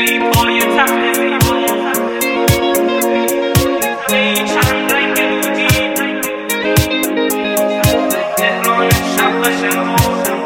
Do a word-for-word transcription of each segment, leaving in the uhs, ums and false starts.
ای پای تخت زیبا، ای چند رنگ دودی، تهران شب قشنگ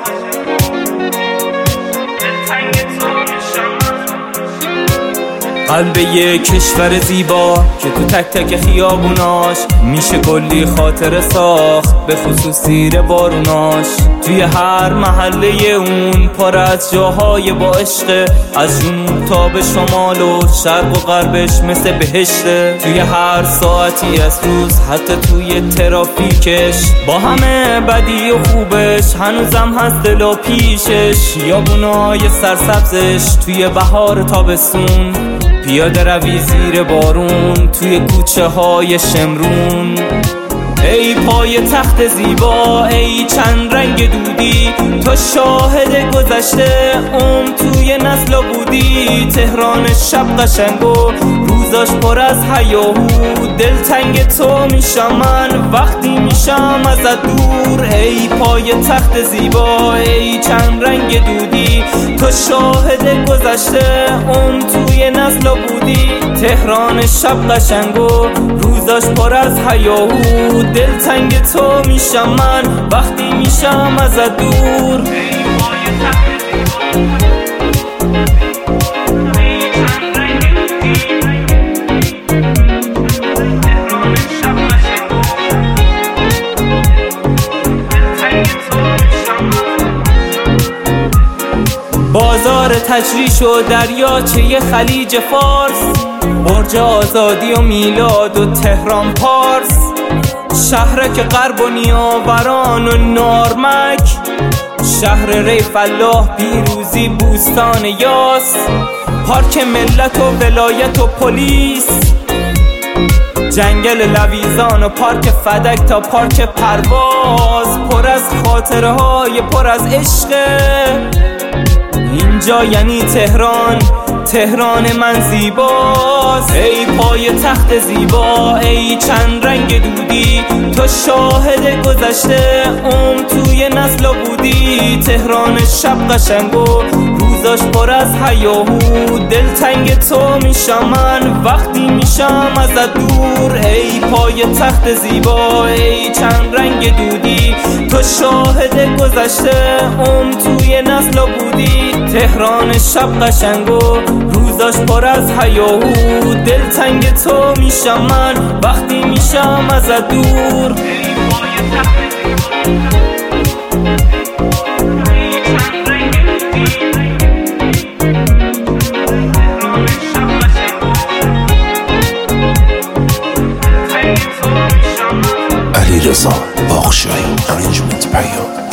قلب یک کشور زیبا که تو تک تک خیابوناش میشه کلی خاطره ساخت، به خصوص زیر باروناش. توی هر محله اون پر از جاهای با عشقه، از جنوب تا به شمال و شرق و غربش مثل بهشته. توی هر ساعتی از روز حتی توی ترافیکش، با همه بدی و خوبش هنوزم هست دل و پیشش. یابونای سرسبزش توی بهار تابستون، پیاده روی زیر بارون توی کوچه های شمرون. ای پای تخت زیبا، ای چند رنگ دودی، تو شاهد گذشته اون توی نسل بودی. تهران شب قشنگ و روزاش پر از هیاهو، دلتنگ تو میشم من وقتی میشم ازت دور. ای پای تخت زیبا، ای چند رنگ دودی، تو شاهد گذشته اون توی نسل بودی. تهران شب قشنگ و روزاش پر از هیاهو، دلتنگ تو میشم من وقتی میشم ازت دور. بازار تجریش و دریاچه خلیج فارس، برج آزادی و میلاد و تهران پارس، شهرک غرب و نیاوران و نارمک، شهر ریف الله، پیروزی، بوستان یاس، پارک ملت و ولایت و پلیس، جنگل لویزان و پارک فدک تا پارک پرواز. پر از خاطره های پر از عشق، اینجا یعنی تهران، تهران من زیباست. ای پای تخت زیبا، ای چند رنگ دودی، تو شاهد گذشته اون توی نسل بودی. تهران شب قشنگ و روزاش پر از هیاهو، دلتنگ تو میشم من وقتی میشم ازت دور. ای پای تخت زیبا، ای چند رنگ دودی، تو شاهد گذشته اون توی نسل بودی. تهران شب قشنگ و روزاش پر از هیاهو، دلتنگ تو میشم من وقتی میشم ازت دور. علیرضا باغشایی، ارنجمنت پیام.